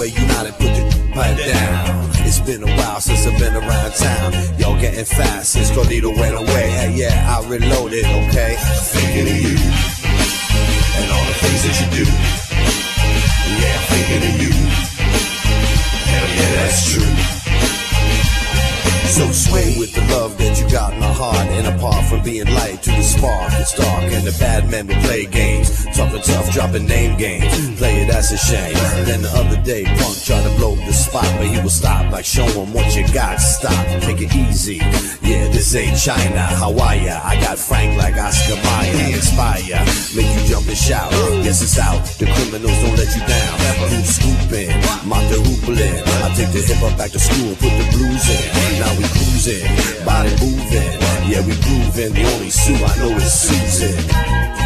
way you not and put the pipe down. It's been a while since I've been around town. Y'all getting fast since Carlito went away. Hey, yeah, I reloaded, okay? Thinking of you and all the things that you do. Yeah, thinking of you. Hell yeah, that's true. So sway with the love that you got in my heart. And apart from being light to the spark, it's dark. And the bad men will play games, talking tough, dropping name games. Play it, that's a shame. Then the other day, Punk tried to blow the spot, but he will stop, like show him what you got. Stop, take it easy. Yeah, this ain't China, Hawaii. I got Frank like Oscar Mayer. Inspire, make you jump and shout. Yes, it's out, the criminals don't let you down. Who's scooping, mock the hoopling. I take the hip hop back to school, put the blues in. Now we cruising, body moving. Yeah, we grooving, the only Sue I know is Susan.